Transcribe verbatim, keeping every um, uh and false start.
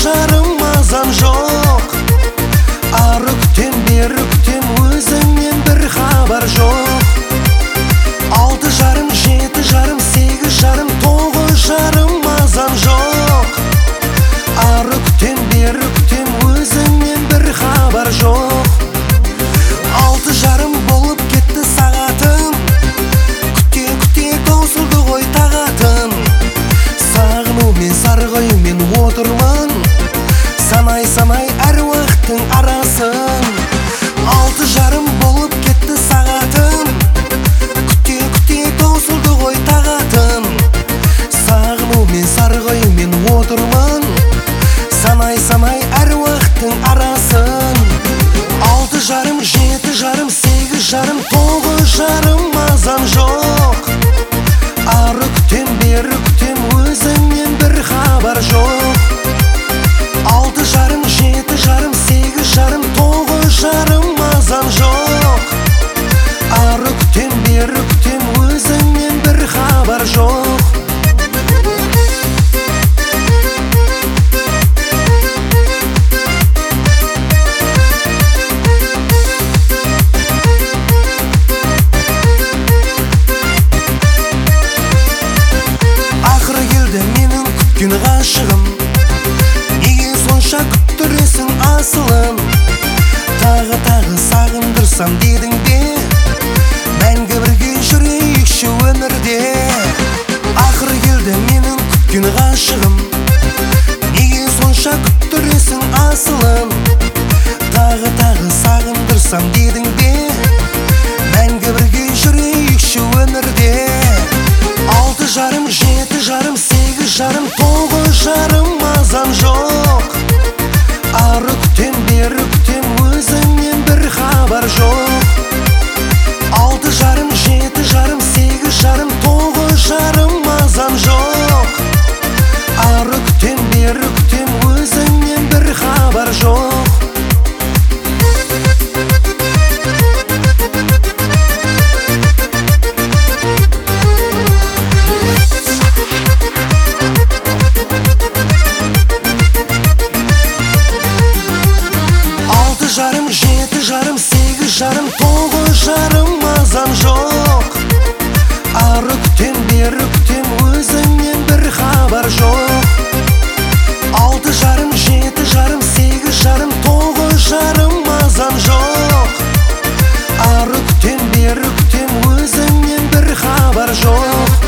жарым мазам жоқ. Ары күтем, бері күтем, өзіңнен бір хабар жоқ. Алты жарым, жеті жарым, сегіз жарым, тоғыз жарым мазам жоқ. Ары күтем, бері күтем, өзіңнен бір хабар жоқ. Алты жарым болып кетті сағатым, күте күте таусылды ғой тағатым. Сағынумен сарғаюмен отырмын, санай санай әр уақыттың арасын. Алты жарым болып кетті сағатым, күте күте таусылды ғой тағатым. Сағынумен сарғаюмен отырмын, санай санай әр уақыттың арасын. Алты жарым, жеті жарым, сегіз жарым, тоғыз жарым мазам жоқ. Ары күтем, бері күтем, өзіңнен бір хабар жоқ. Алты жарым, жеті жарым, сегіз жарым, тоғыз жарым мазам жоқ. Ары күтем, бері күтем, өзіңнен бір хабар жоқ. Ақыры келді менің күткен ғашығым, неге сонша күттіресің асылым? Тағы тағы сағындырсам дедің бе, мәңгі бірге жүрейікші өмірде. Ақыры келді менің күткен ғашығым, неге сонша күттіресің асылым? Тағы тағы сағындырсам дедің бе, мәңгі бірге жүрейікші өмірде. Алты жарым, жеті жарым, сегіз жарым, тоғыз жарым мазам жоқ. Ары күтем, бері күтем, өзіңнен бір хабар жоқ. Алты жарым, жеті жарым, сегіз жарым, тоғыз жарым мазам жоқ. Ары күтем, бері күтем, өзіңнен бір хабар жоқ. Жарым, жеті жарым, сегіз жарым, тоғыз жарым мазам жоқ. Ары күтем, бері күтем, өзіңнен бір хабар жоқ. Алты жарым, жеті жарым, сегіз жарым, тоғыз жарым мазам жоқ. Ары күтем, бері күтем, өзіңнен бір хабар жоқ.